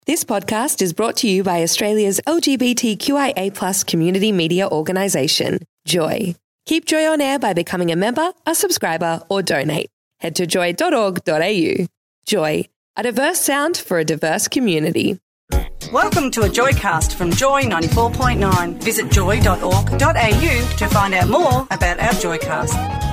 This podcast is brought to you by Australia's LGBTQIA+ community media organisation, Joy. Keep Joy on air by becoming a member, a subscriber, or donate. Head to joy.org.au. Joy, a diverse sound for a diverse community. Welcome to a Joycast from Joy 94.9. Visit joy.org.au to find out more about our Joycast.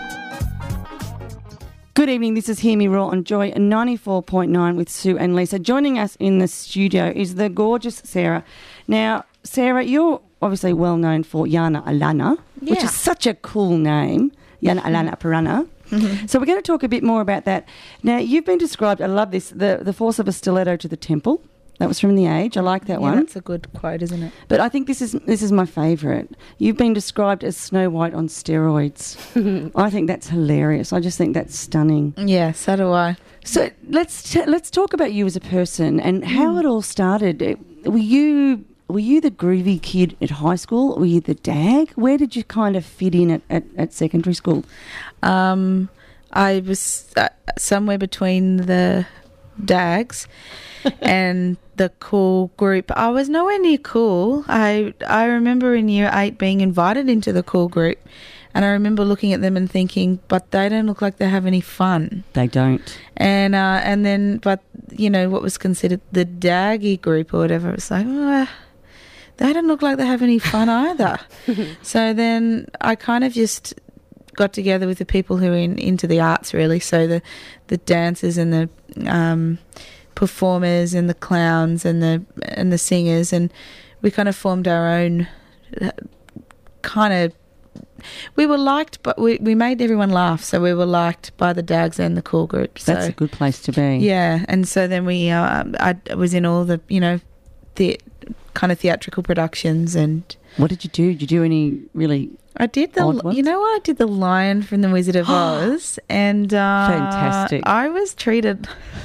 Good evening, this is Hear Me Roar on Joy 94.9 with Sue and Lisa. Joining us in the studio is the gorgeous Sarah. Now, Sarah, you're obviously well known for Yana Alana, which is such a cool name, Yana Alana Pirana. Mm-hmm. So we're going to talk a bit more about that. Now, you've been described, I love this, the force of a stiletto to the temple. That was from The Age. I like that one. That's a good quote, isn't it? But I think this is my favourite. You've been described as Snow White on steroids. I think that's hilarious. I just think that's stunning. Yeah, so do I. So let's talk about you as a person and how it all started. Were you the groovy kid at high school? Were you the dag? Where did you kind of fit in at secondary school? I was somewhere between the dags and the cool group. I was nowhere near cool. I remember in year 8 being invited into the cool group, and I remember looking at them and thinking, but they don't look like they have any fun. They don't. And then, but you know what was considered the daggy group or whatever, it's like, they don't look like they have any fun either. So then I kind of just got together with the people who are into the arts, really. So the dancers and the performers and the clowns and the singers, and we kind of formed our own kind of. We were liked, but we made everyone laugh, so we were liked by the dags and the cool group. So, that's a good place to be. Yeah, and so then I was in all the the kind of theatrical productions. And what did you do? Did you do any really? I did odd ones? You know what? I did the Lion from the Wizard of Oz, and fantastic. I was treated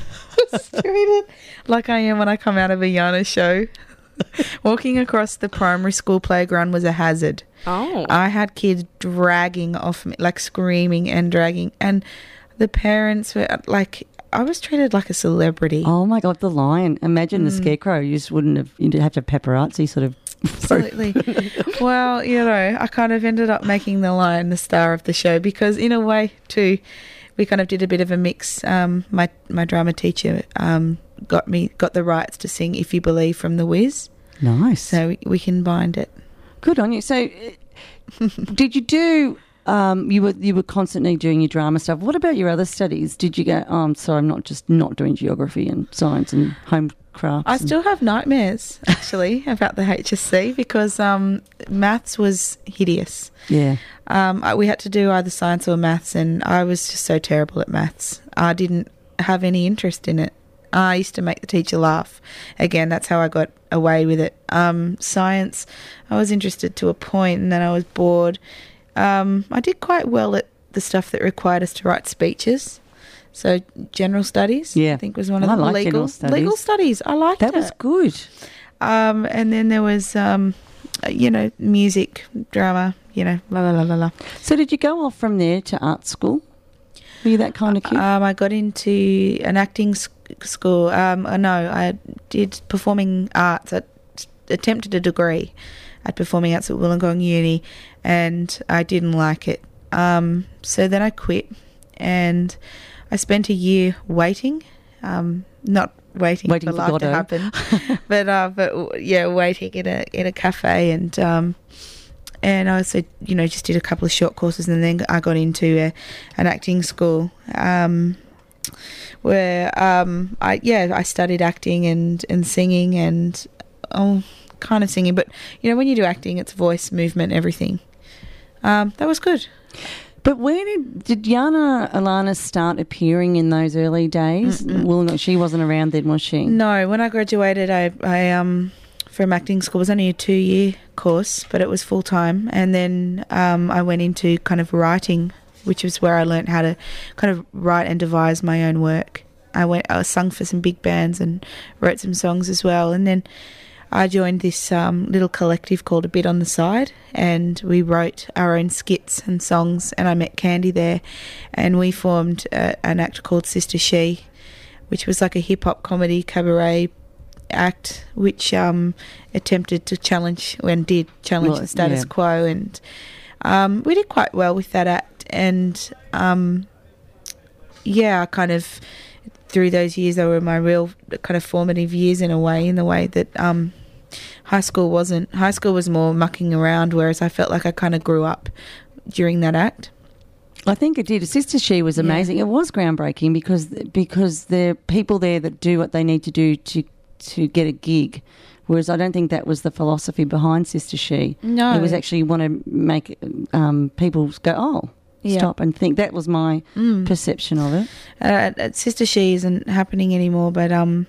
like I am when I come out of a Yana show. Walking across the primary school playground was a hazard. Oh. I had kids dragging off me, like screaming and dragging, and the parents were like, I was treated like a celebrity. Oh my God, the Lion. Imagine the Scarecrow. You'd have to have paparazzi sort of. Absolutely. Well, I kind of ended up making the Lion the star of the show because in a way too, we kind of did a bit of a mix. My drama teacher got the rights to sing If You Believe from The Wiz. Nice. So we combined it. Good on you. So did you do, you were constantly doing your drama stuff. What about your other studies? Did you go, I'm sorry, I'm not doing geography and science and home crafts? I still have nightmares, actually, about the HSC because maths was hideous. Yeah. We had to do either science or maths, and I was just so terrible at maths. I didn't have any interest in it. I used to make the teacher laugh. Again, that's how I got away with it. Science, I was interested to a point, and then I was bored. I did quite well at the stuff that required us to write speeches. So general studies, I think, was one of the legal studies. I liked it. That was good. And then there was, music, drama, la la la la la. So did you go off from there to art school? Were you that kind of kid? I got into an acting school. No, I did performing arts. I attempted a degree at performing arts at Wollongong Uni, and I didn't like it. So then I quit, and I spent a year waiting, not waiting for life Godot to happen, but waiting in a cafe, and I also just did a couple of short courses, and then I got into an acting school where I studied acting and singing and kind of singing, but when you do acting, it's voice, movement, everything. That was good. But where did Yana Alana start appearing in those early days? Well, she wasn't around then, was she? No, when I graduated, I from acting school, it was only a 2-year course, but it was full time. And then I went into kind of writing, which was where I learned how to kind of write and devise my own work. I sung for some big bands and wrote some songs as well. And then I joined this little collective called A Bit on the Side, and we wrote our own skits and songs, and I met Candy there, and we formed an act called Sister She, which was like a hip-hop comedy cabaret act which attempted to challenge the status quo, and we did quite well with that act. And I kind of, through those years, they were my real kind of formative years in the way that high school wasn't. High school was more mucking around, whereas I felt like I kind of grew up during that act. I think it did. Sister She was amazing. It was groundbreaking because there are people there that do what they need to do to get a gig, whereas I don't think that was the philosophy behind Sister She. No. It was actually want to make people go, oh, stop and think. That was my perception of it. Sister She isn't happening anymore, but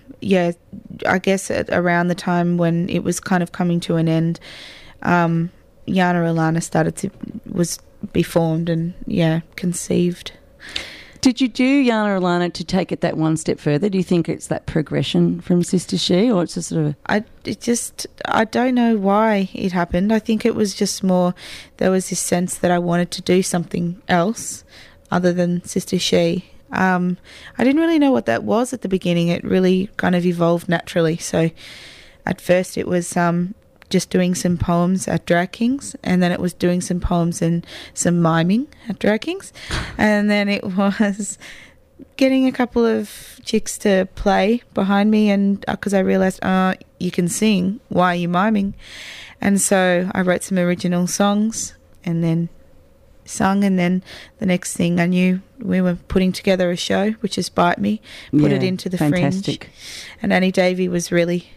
I guess around the time when it was kind of coming to an end, Yana Alana was be formed and conceived. Did you do Yana Alana to take it that one step further? Do you think it's that progression from Sister She, or it's just sort of I don't know why it happened. I think it was just more, there was this sense that I wanted to do something else other than Sister She. I didn't really know what that was at the beginning. It really kind of evolved naturally. So at first it was just doing some poems at Drag Kings, and then it was doing some poems and some miming at Drag Kings, and then it was getting a couple of chicks to play behind me, and because I realised, you can sing, why are you miming? And so I wrote some original songs and then sung, and then the next thing I knew, we were putting together a show, which is Bite Me, put it into the fantastic. Fringe, and Annie Davey was really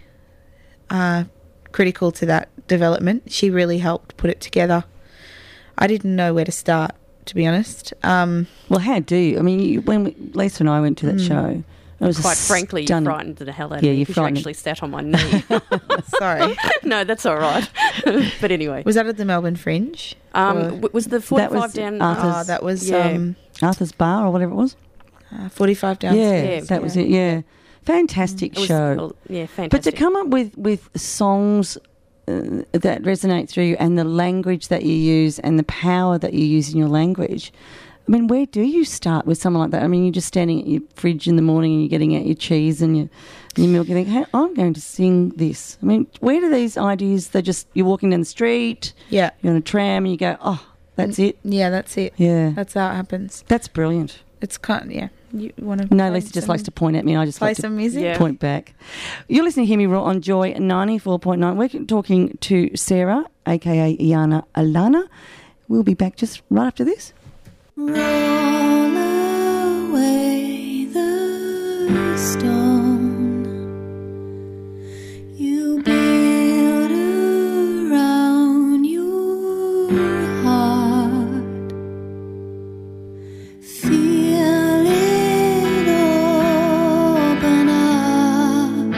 critical to that development. She really helped put it together. I didn't know where to start, to be honest. Well, how do you? I mean, when Lisa and I went to that show, it was quite frankly, you frightened the hell out of me. you because you actually sat on my knee. Sorry. No, that's all right. But anyway. Was that at the Melbourne Fringe? Was the 45 down... Arthur's, that was... Arthur's Bar or whatever it was. 45 downstairs. That was it, yeah. Fantastic show. Well, fantastic. But to come up with songs that resonate through you, and the language that you use and the power that you use in your language, I mean, where do you start with someone like that? I mean, you're just standing at your fridge in the morning and you're getting out your cheese and your milk, and you think, hey, I'm going to sing this. I mean, where do these ideas, you're walking down the street, you're on a tram and you go, oh, that's it? Yeah, that's it. Yeah. That's how it happens. That's brilliant. It's kind of, you want to... No, Lisa just likes to point at me and I just play like some to music. Point back. You're listening to Hear Me Roar on Joy 94.9. We're talking to Sarah, a.k.a. Yana Alana. We'll be back just right after this. Roll away the stone you build around your heart. Feel it open up.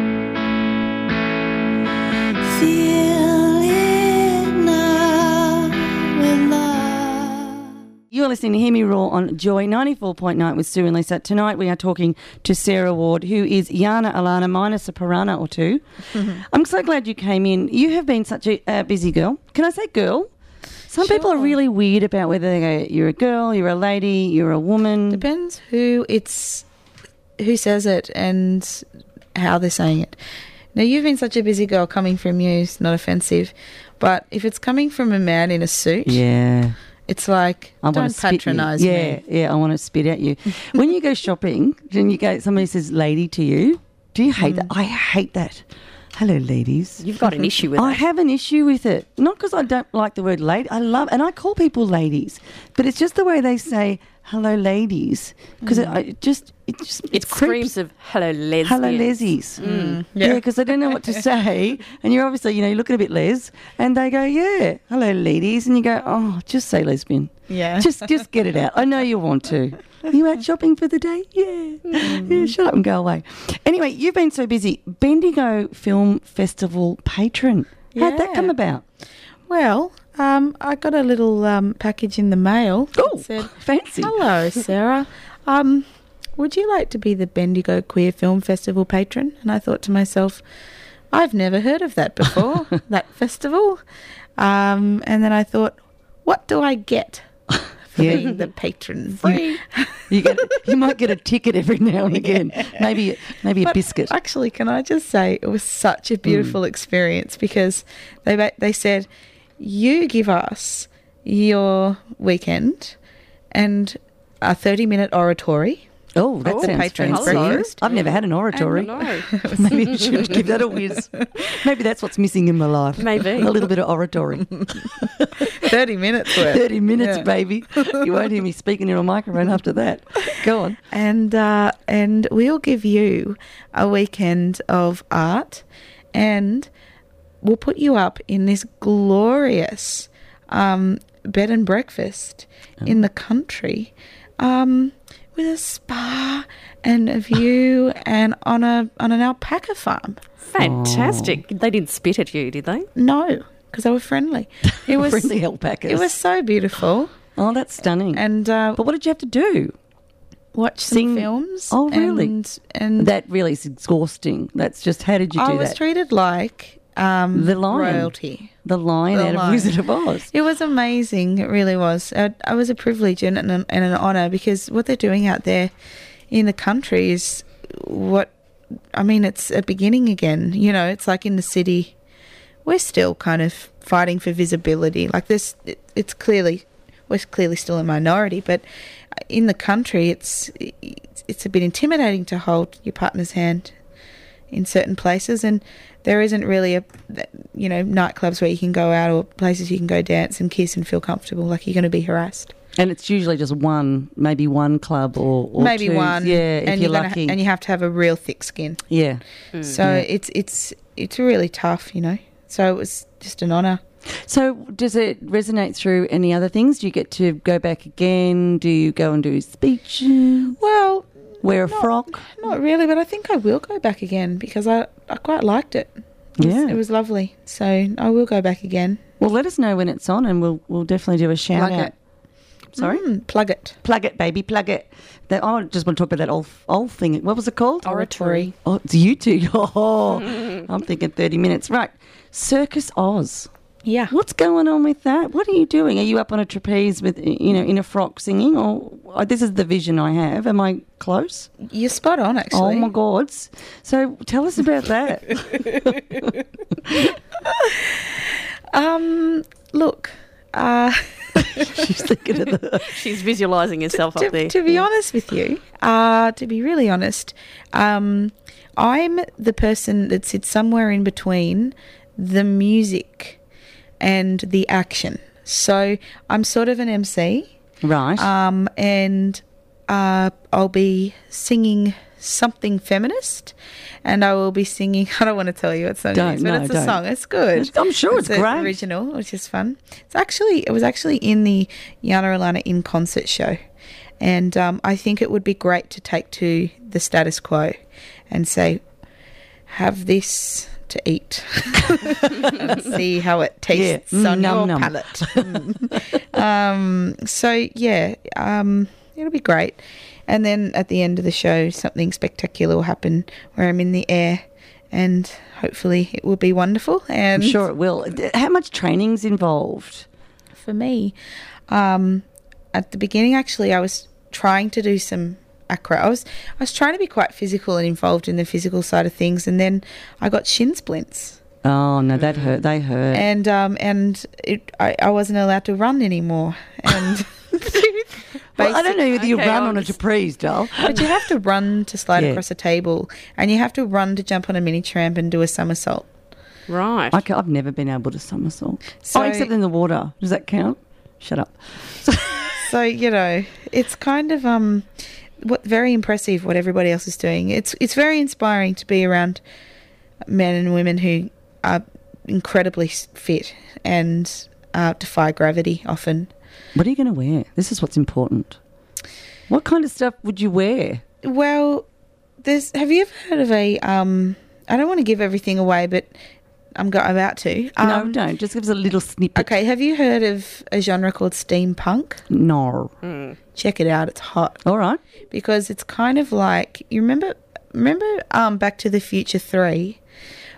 Feel it now with love. You're listening to Hear Me Roar on Joy 94.9 with Sue and Lisa. Tonight we are talking to Sarah Ward, who is Yana Alana minus a piranha or two. I'm so glad you came in. You have been such a busy girl. Can I say girl? Some people are really weird about whether they go, you're a girl, you're a lady, you're a woman. Depends who says it and how they're saying it. Now, you've been such a busy girl. Coming from you is not offensive, but if it's coming from a man in a suit, it's like, don't patronise me. Yeah, I want to spit at you. When you go shopping and somebody says lady to you, do you hate that? I hate that. Hello, ladies. You've got an issue with it. I have an issue with it. Not because I don't like the word lady. I call people ladies, but it's just the way they say hello, ladies, because it screams of hello, lesbians. Hello, lesies. Yeah, because they don't know what to say, and you're obviously, you're looking a bit les, and they go, yeah, hello, ladies, and you go, oh, just say lesbian. Yeah. Just get it out. I know you want to. Are you out shopping for the day? Yeah, shut up and go away. Anyway, you've been so busy. Bendigo Film Festival patron. How'd that come about? Well, I got a little package in the mail. Oh, said, fancy. Hello, Sarah. Would you like to be the Bendigo Queer Film Festival patron? And I thought to myself, I've never heard of that before, that festival. And then I thought, what do I get for Yeah. being the patron. You might get a ticket every now and again. Maybe a But biscuit. Actually, can I just say it was such a beautiful experience because they said, you give us your weekend and a 30-minute oratory. Oh, that the sounds patron's fancy. breakfast. I've never had an oratory. No. Maybe you should give that a whiz. Maybe that's what's missing in my life. Maybe. A little bit of oratory. 30 minutes worth. 30 minutes, Yeah. baby. You won't hear me speaking in a microphone after that. Go on. And we'll give you a weekend of art, and we'll put you up in this glorious bed and breakfast in the country, with a spa and a view, and on an alpaca farm. Fantastic. They didn't spit at you, did they? No, because they were friendly. It was Friendly alpacas. It was so beautiful. Oh, that's stunning. And but what did you have to do? watch some Sing- films. Oh, really? And That really is exhausting. That's just, how did you do I was that? treated like The lion. royalty. The lion The out of lion. Wizard of Oz. It was amazing. It really was. It was a privilege and an honour, because what they're doing out there in the country is it's a beginning again. You know, it's like in the city, we're still kind of fighting for visibility. Like this, we're clearly still a minority, but in the country, it's a bit intimidating to hold your partner's hand in certain places, and there isn't really nightclubs where you can go out or places you can go dance and kiss and feel comfortable. Like, you're going to be harassed. And it's usually just maybe one club or Maybe two. one, Yeah, if and you're gonna lucky. and you have to have a real thick skin. Yeah. So it's really tough, you know. So it was just an honour. So does it resonate through any other things? Do you get to go back again? Do you go and do speeches? Well, Wear a frock? not really, but I think I will go back again because I quite liked it. Yeah. It was lovely. So I will go back again. Well, let us know when it's on, and we'll definitely do a shout Plug out. it. Sorry? Plug it. Plug it, baby, plug it. I just want to talk about that old thing. What was it called? Oratory. Oh, it's you two. Oh, I'm thinking 30 minutes. Right. Circus Oz. Yeah. What's going on with that? What are you doing? Are you up on a trapeze with, in a frock singing? Or this is the vision I have. Am I close? You're spot on, actually. Oh, my God. So tell us about that. Look, She's thinking of the... She's visualising herself up there. to be honest with you, to be really honest, I'm the person that sits somewhere in between the music and the action. So I'm sort of an MC, Right. and I'll be singing something feminist, and I will be singing. I don't want to tell you what song it is, but it's a don't. song. It's good. I'm sure it's an great. original, which is fun. It was actually in the Yana Alana in concert show, and I think it would be great to take to the status quo and say, have this to eat and see how it tastes on Num, your num. palate. It'll be great. And then at the end of the show, something spectacular will happen where I'm in the air, and hopefully it will be wonderful. And I'm sure it will. How much training's involved? for me, at the beginning, actually, I was trying to do some acro. I was trying to be quite physical and involved in the physical side of things, and then I got shin splints, Oh, no, that hurt. They hurt. and I wasn't allowed to run anymore. And Well, I don't know whether you Okay, run I'll on a just- trapeze, doll. but you have to run to slide Yeah. across a table, and you have to run to jump on a mini tramp and do a somersault. Right. I've never been able to somersault. So- except in the water. Does that count? Shut up. So, it's kind of very impressive what everybody else is doing. It's very inspiring to be around men and women who are incredibly fit and defy gravity often. What are you going to wear? This is what's important. What kind of stuff would you wear? Well, have you ever heard of I don't want to give everything away, but I'm about to. No, don't. Just give us a little snippet. Okay, have you heard of a genre called steampunk? No. Check it out. It's hot. All right. Because it's kind of like, you remember Back to the Future 3,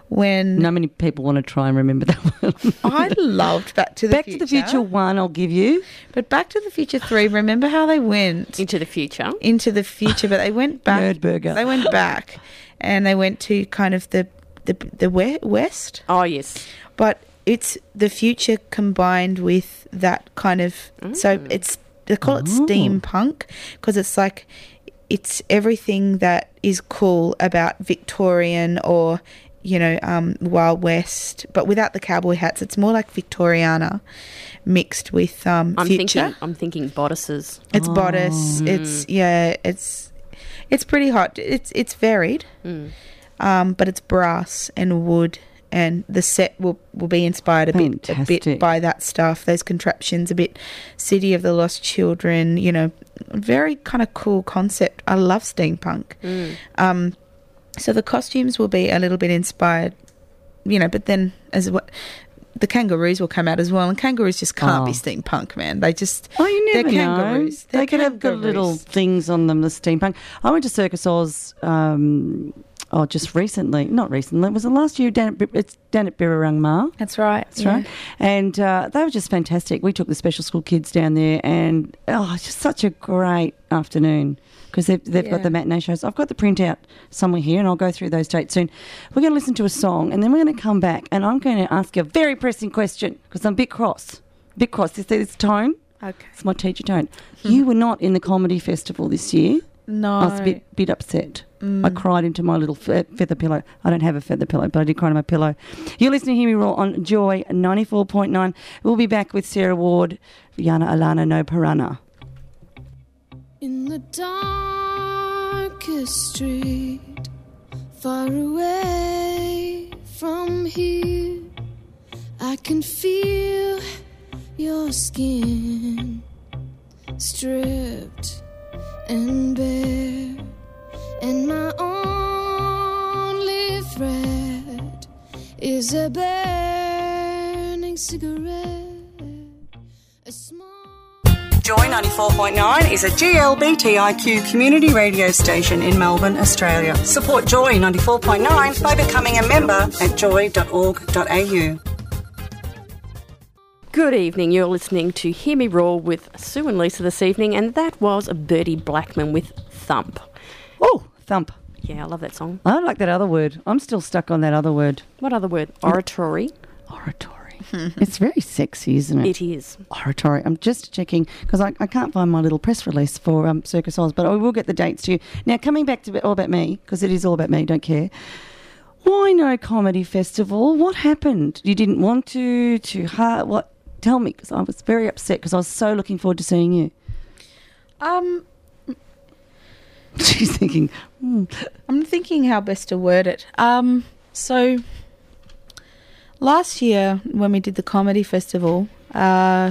when Not many people want to try and remember that one. I loved Back to the Back Future. to the Future 1, I'll give you. But Back to the Future 3, remember how they went Into the future. into the future, but they went back. Nerdburger. They went back, and they went to kind of the west. Oh, yes. But it's the future combined with that kind of. So it's they call it steampunk because it's like it's everything that is cool about Victorian or Wild West, but without the cowboy hats. It's more like Victoriana mixed with future. I'm thinking bodices. It's bodice. It's pretty hot. It's varied, but it's brass and wood, and the set will be inspired a bit by that stuff. Those contraptions, a bit City of the Lost Children. Very kind of cool concept. I love steampunk. So the costumes will be a little bit inspired, but then the kangaroos will come out as well, and kangaroos just can't be steampunk, man. They just you never they're know. kangaroos. They're They could have the little kangaroos. things on them, the steampunk. I went to Circus Oz just recently. Not recently. Was it last year? It's down at Birrarung Ma. That's right. That's right. And they were just fantastic. We took the special school kids down there, and it's just such a great afternoon because they've got the matinee shows. I've got the printout somewhere here, and I'll go through those dates soon. We're going to listen to a song, and then we're going to come back, and I'm going to ask you a very pressing question because I'm a bit cross. You see this tone? Okay. It's my teacher tone. You were not in the comedy festival this year. No. I was a bit upset. I cried into my little feather pillow. I don't have a feather pillow, but I did cry into my pillow. You're listening to Hear Me Roar on Joy 94.9. We'll be back with Sarah Ward, Yana Alana No Piranha. In the darkest street, far away from here, I can feel your skin stripped and bare, and my only thread is a burning cigarette, a small... Joy 94.9 is a GLBTIQ community radio station in Melbourne, Australia. Support Joy 94.9 by becoming a member at joy.org.au. Good evening. You're listening to Hear Me Roar with Sue and Lisa this evening, and that was Bertie Blackman with Thump. Oh, thump. Yeah, I love that song. I don't like that other word. I'm still stuck on that other word. What other word? Oratory. Oratory. It's very sexy, isn't it? It is. Oratory. I'm just checking because I can't find my little press release for Circus Oz, but I will get the dates to you. Now, coming back to All About Me, because it is all about me, don't care. Why no comedy festival? What happened? You didn't want to? Too hard? What? Tell me, because I was very upset because I was so looking forward to seeing you. She's thinking, I'm thinking how best to word it. So last year when we did the comedy festival, Annie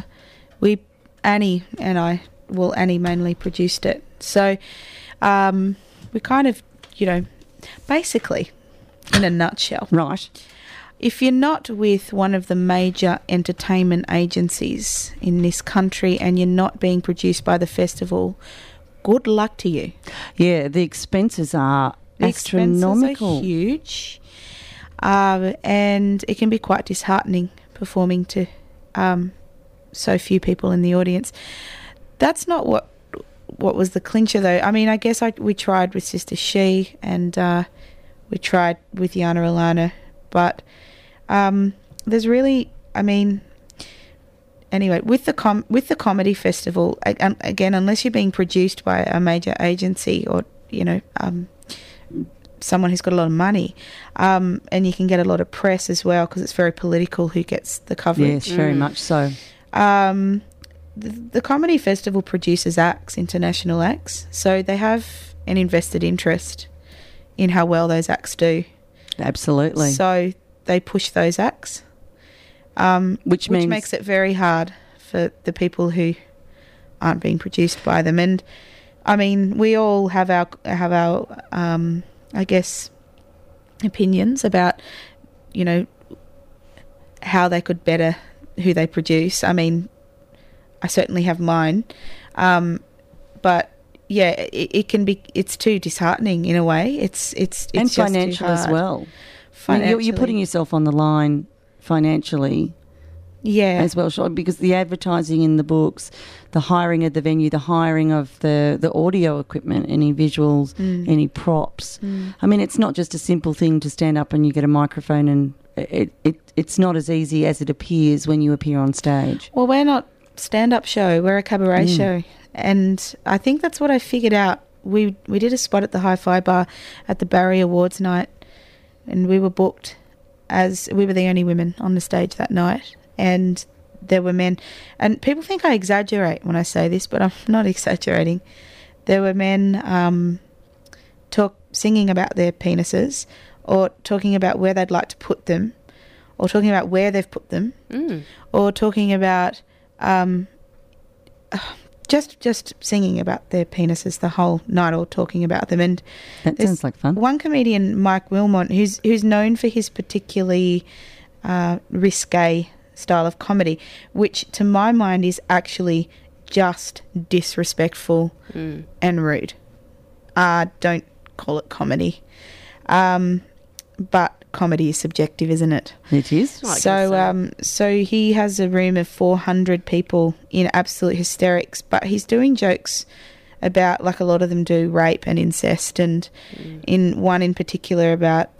mainly produced it. So we kind of, basically, in a nutshell, right. if you're not with one of the major entertainment agencies in this country and you're not being produced by the festival, good luck to you. Yeah, the expenses are astronomical. Expenses are huge, and it can be quite disheartening performing to so few people in the audience. That's not what was the clincher, though. I mean, I guess we tried with Sister She, and we tried with Yana Alana, but there's really, anyway, with the comedy festival, again, unless you're being produced by a major agency or someone who's got a lot of money, and you can get a lot of press as well because it's very political who gets the coverage. Yes, very much so. The comedy festival produces acts, international acts, so they have an invested interest in how well those acts do. Absolutely. So they push those acts, which makes it very hard for the people who aren't being produced by them. And we all have our I guess opinions about how they could better who they produce. I certainly have mine, but yeah, it can be. It's too disheartening in a way. It's and just financial too as hard. well. I mean, you're financially. putting yourself on the line financially Yeah. as well, sure, because the advertising in the books, the hiring of the venue, the hiring of the audio equipment, any visuals, any props. I mean, it's not just a simple thing to stand up and you get a microphone, and it's not as easy as it appears when you appear on stage. Well, we're not stand-up show. We're a cabaret show. And I think that's what I figured out. We did a spot at the Hi-Fi Bar at the Barry Awards night, and we were booked as we were the only women on the stage that night. And there were men. And people think I exaggerate when I say this, but I'm not exaggerating. There were men singing about their penises, or talking about where they'd like to put them, or talking about where they've put them, or talking about just singing about their penises the whole night, or talking about them. And That sounds like fun. one comedian, Mike Wilmot, who's known for his particularly risque style of comedy, which to my mind is actually just disrespectful and rude. Don't call it comedy. But comedy is subjective, isn't it? It is. I guess so. So he has a room of 400 people in absolute hysterics, but he's doing jokes about, like a lot of them do, rape and incest, and in one in particular about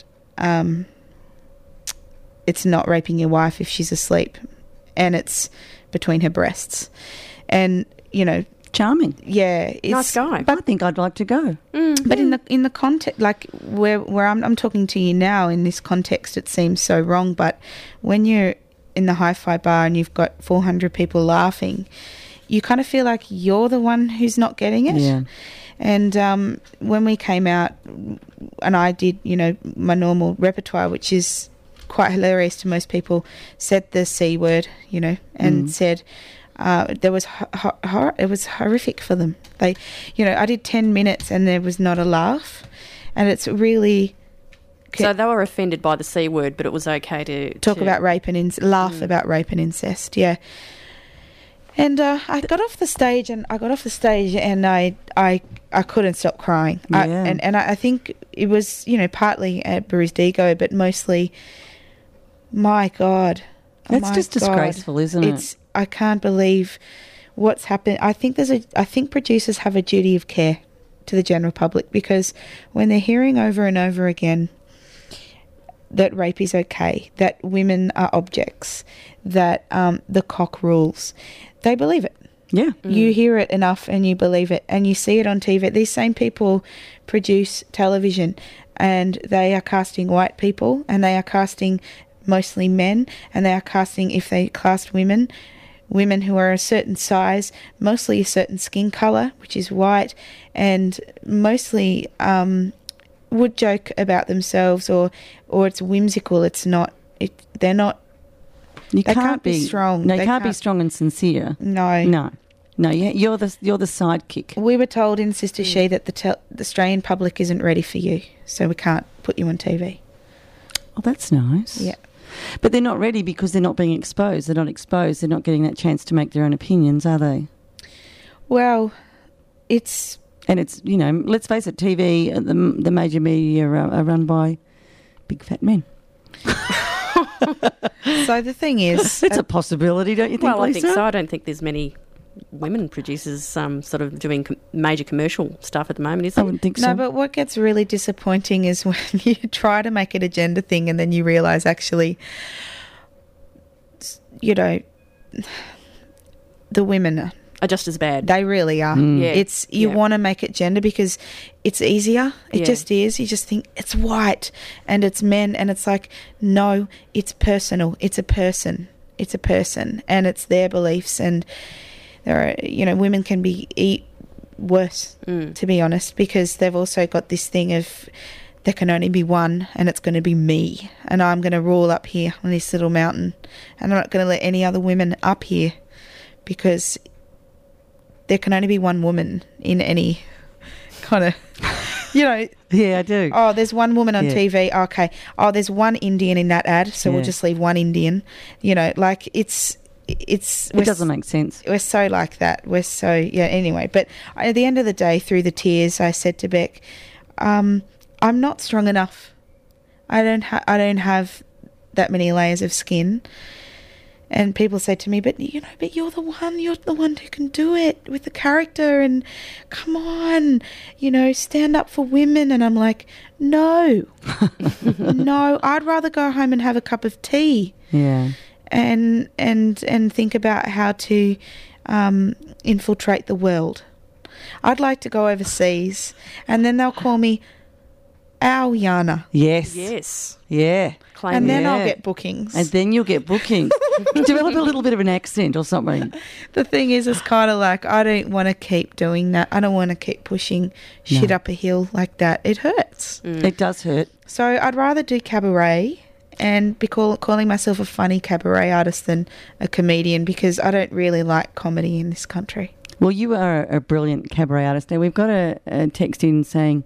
it's not raping your wife if she's asleep, and it's between her breasts. And, you know, Charming. yeah, it's Nice guy. I think I'd like to go. but in the context, like where I'm talking to you now, in this context, it seems so wrong. But when you're in the Hi-Fi Bar and you've got 400 people laughing, you kind of feel like you're the one who's not getting it. Yeah. And when we came out, and I did, you know, my normal repertoire, which is quite hilarious to most people, said the C word, you know, and said. There was it was horrific for them. They, you know, I did 10 minutes and there was not a laugh, and it's really So they were offended by the C word, but it was okay to talk about rape and laugh about rape and incest. Yeah. And I got off the stage and I couldn't stop crying. Yeah. And I think it was, you know, partly at bruised ego, but mostly, my God. That's my just disgraceful, isn't it? It's, I can't believe what's happened. I think producers have a duty of care to the general public, because when they're hearing over and over again that rape is okay, that women are objects, that the cock rules, they believe it. Yeah. You hear it enough and you believe it, and you see it on TV. These same people produce television, and they are casting white people, and they are casting mostly men, and they are casting, if they cast women who are a certain size, mostly a certain skin colour, which is white, and mostly would joke about themselves, or it's whimsical. It's not. They're not. You They can't be strong. No, you They can't be can't- strong and sincere. No. No. You're the sidekick. We were told in Sister She that the Australian public isn't ready for you, so we can't put you on TV. Oh, that's nice. Yeah. But they're not ready because they're not being exposed. They're not exposed. They're not getting that chance to make their own opinions, are they? Well, it's And it's, you know, let's face it, TV, the major media are run by big fat men. so the thing is, It's a possibility, don't you think, Well, I Lisa? think so. I don't think there's many women producers sort of doing major commercial stuff at the moment, is I there? wouldn't think so. no, but what gets really disappointing is when you try to make it a gender thing and then you realise actually, you know, the women, Are just as bad. they really are. Yeah. It's you Yeah. want to make it gender because it's easier. It Yeah. just is. You just think it's white and it's men, and it's like, no, it's personal. It's a person. It's a person, and it's their beliefs. And there are, you know, women can be worse, to be honest, because they've also got this thing of there can only be one, and it's going to be me, and I'm going to rule up here on this little mountain, and I'm not going to let any other women up here, because there can only be one woman in any kind of, you know. Yeah, I do. Oh, there's one woman on Yeah. TV. Okay. Oh, there's one Indian in that ad, so we'll Yeah. just leave one Indian. You know, like it's. It doesn't make sense. We're so like that. We're so, yeah, anyway. But at the end of the day, through the tears, I said to Beck, I'm not strong enough. I don't have that many layers of skin. And people say to me, but you're the one who can do it with the character, and come on, stand up for women. And I'm like, no, no, I'd rather go home and have a cup of tea. Yeah. And think about how to infiltrate the world. I'd like to go overseas, and then they'll call me our Yana. Yes. Yeah. And then I'll get bookings. And then you'll get bookings. Develop a little bit of an accent or something. The thing is, it's kind of like, I don't want to keep doing that. I don't want to keep pushing shit up a hill like that. It hurts. It does hurt. So I'd rather do cabaret and be calling myself a funny cabaret artist than a comedian, because I don't really like comedy in this country. Well, you are a brilliant cabaret artist. Now, we've got a text in saying,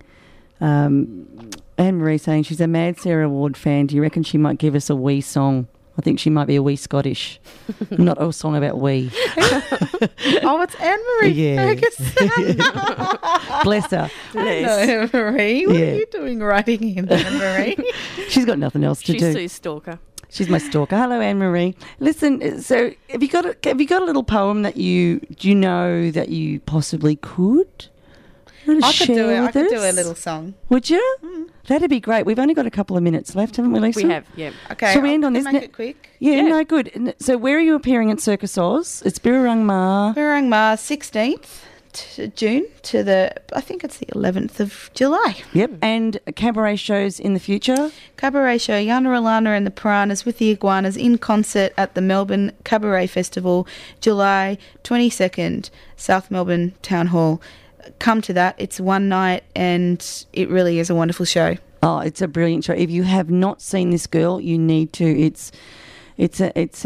Anne-Marie saying she's a Mad Sarah Ward fan. Do you reckon she might give us a wee song? I think she might be a wee Scottish, not a song about wee. Oh, it's Anne-Marie Ferguson. Bless her. Hello, Anne-Marie. What are you doing writing in, Anne-Marie? She's got nothing else to do. She's Sue's stalker. She's my stalker. Hello, Anne-Marie. Listen, so have you got a little poem that you know that you possibly could? I could do it. I could do a little song. Would you? Mm. That'd be great. We've only got a couple of minutes left, haven't we, Lisa? We have, yeah. Okay. Shall we end on this? Make it quick. Yeah, no, good. So where are you appearing at Circus Oz? It's Birrarung Ma. Birrarung Ma, 16th June to I think it's the 11th of July. Yep. And cabaret shows in the future? Cabaret show, Yana Alana and the Piranhas with the Iguanas in concert at the Melbourne Cabaret Festival, July 22nd, South Melbourne Town Hall. Come to that. It's one night and it really is a wonderful show. Oh, it's a brilliant show. If you have not seen this girl, you need to. It's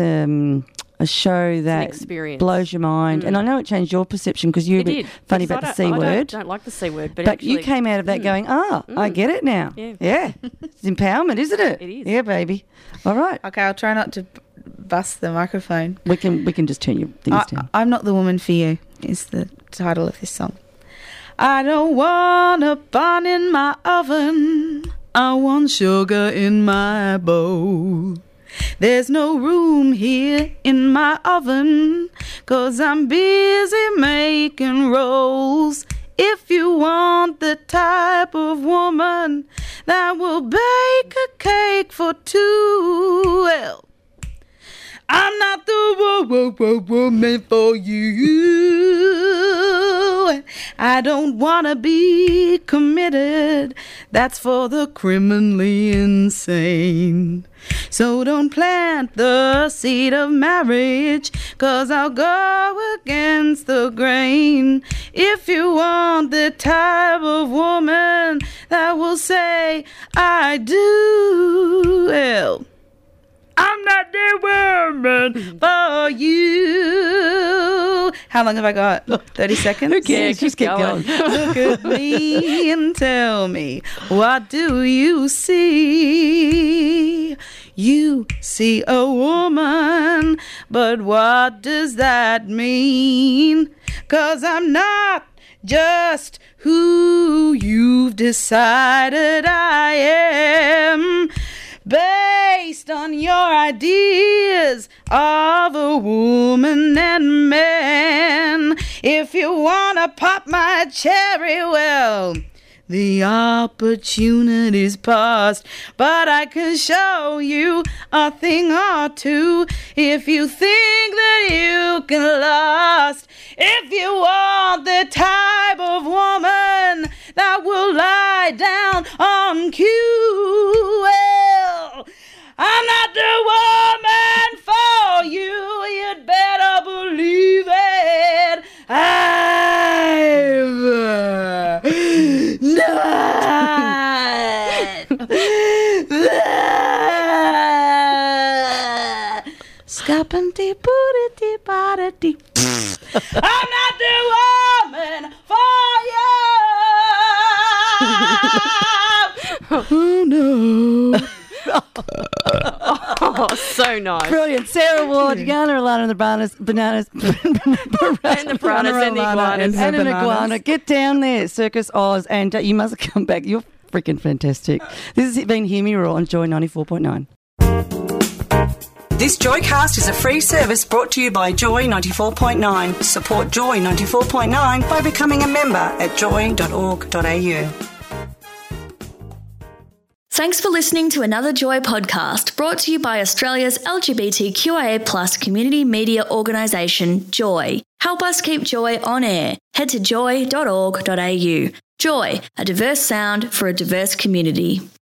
a show that blows your mind. And I know it changed your perception because you were a bit funny about the C word. I don't like the C word. But actually, you came out of that going, I get it now. Yeah. It's empowerment, isn't it? It is. Yeah, baby. All right. Okay, I'll try not to bust the microphone. We can just turn your things down. I'm Not the Woman for You is the title of this song. I don't want a bun in my oven. I want sugar in my bowl. There's no room here in my oven, 'cause I'm busy making rolls. If you want the type of woman that will bake a cake for two, well, I'm not the woman for you. I don't want to be committed. That's for the criminally insane. So don't plant the seed of marriage, 'cause I'll go against the grain. If you want the type of woman that will say, I do, well, I'm not the woman for you. How long have I got? 30 seconds? Who cares? Just keep going. Look at me and tell me, what do you see? You see a woman, but what does that mean? 'Cause I'm not just who you've decided I am, based on your ideas of a woman and man. If you want to pop my cherry, well, the opportunity's past, but I can show you a thing or two if you think that you can last. If you want the type of woman that will lie down on cue, well, I'm not the woman for you. You'd better believe it. I'm not. Scapante booty body. I'm not the woman for you. Oh no. Oh, so nice. Brilliant. Sarah Ward, Yana Alana and the bananas. And the piranhas and the iguanas. And an iguana. Get down there, Circus Oz, and you must come back. You're freaking fantastic. This has been Hear Me Roar on Joy 94.9. This Joycast is a free service brought to you by Joy 94.9. Support Joy 94.9 by becoming a member at joy.org.au. Thanks for listening to another Joy podcast brought to you by Australia's LGBTQIA+ community media organisation, Joy. Help us keep Joy on air. Head to joy.org.au. Joy, a diverse sound for a diverse community.